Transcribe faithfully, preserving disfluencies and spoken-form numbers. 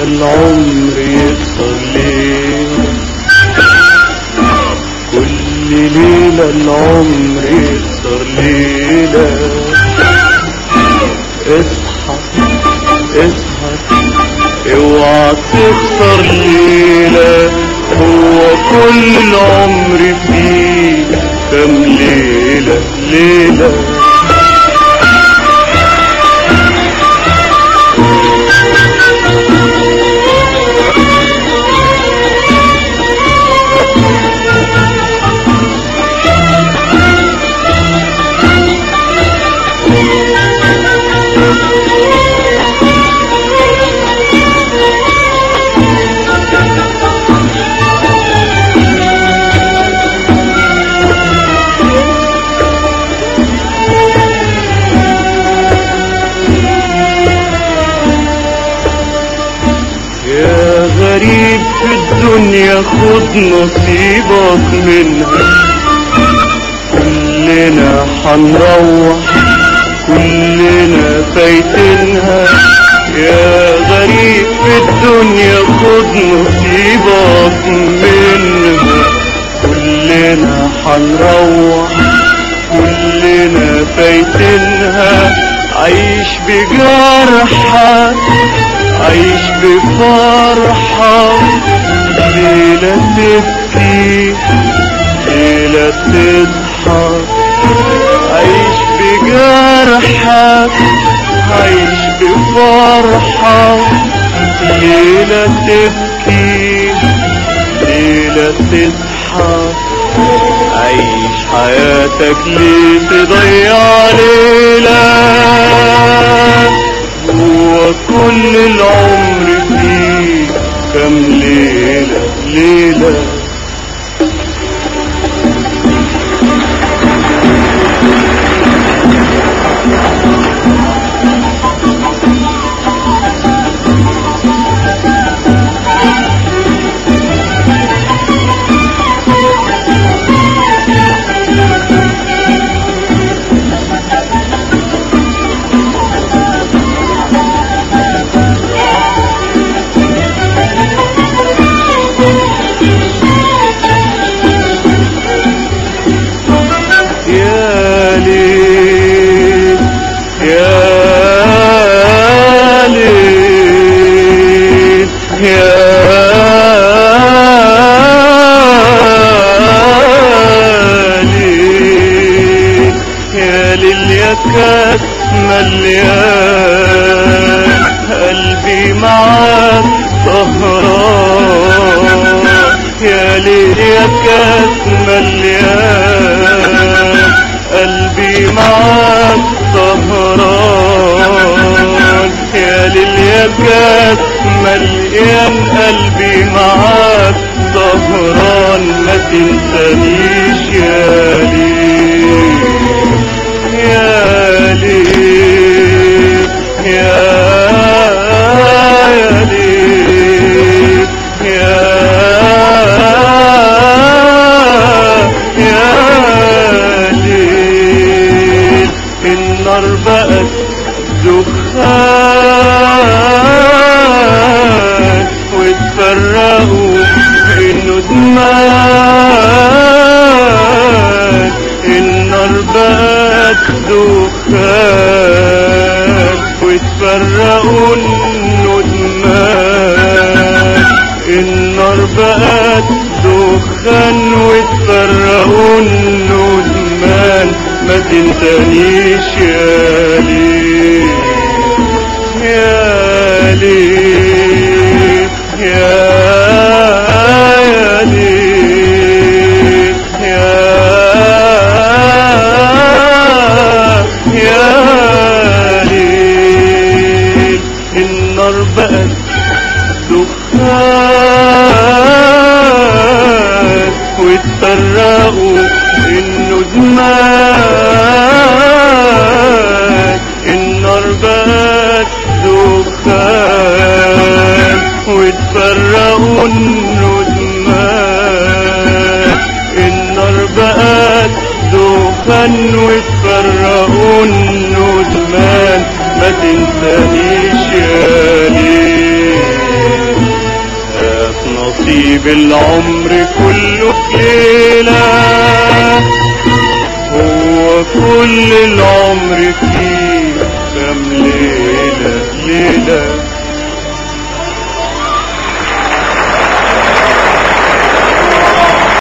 العمر يقصر ليلة، كل ليلة العمر يقصر ليلة. اصحى اسهر اوعى تخسر ليلة، هو كل العمر فيه كم ليلة ليلة. غريب في الدنيا خد نصيبك منها، كلنا حنروح كلنا فايتينها. يا غريب في الدنيا خد نصيبك منها، كلنا حنروح كلنا فايتينها. عيش بجرحك عيش بفرحة، ليلة تبكي ليلة تضحك. عيش بجرحك عيش بفرحة، ليلة تبكي ليلة تضحك. عيش حياتك ليه تضيع ليلة، هو كل العمر فيه كم ليلة ليلة. كاس مليان قلبي معاك سهران. يا ليل يا كاس مليان قلبي معاك سهران. يا ليل يا كاس مليان قلبي معاك سهران. ما تنسانيش يا ليل يا ليل يا ليل يا يا ليل. النار بقت دخان واتفرقوا الندمان. النار بقت دخان واتفرقوا الندمان. النار بقت دخان واتفرقوا الندمان. ما تنسانيش يا ليل يا ليل يا ليل يا يا ليل. النار بقت دخان واتفرقوا الندمان. النار بقت دخان واتفرقوا الندمان. النار بقت دخان واتفرقوا الندمان. ما تنسانيش يا ليل بالعمر كله في ليلة، هو كل العمر فيه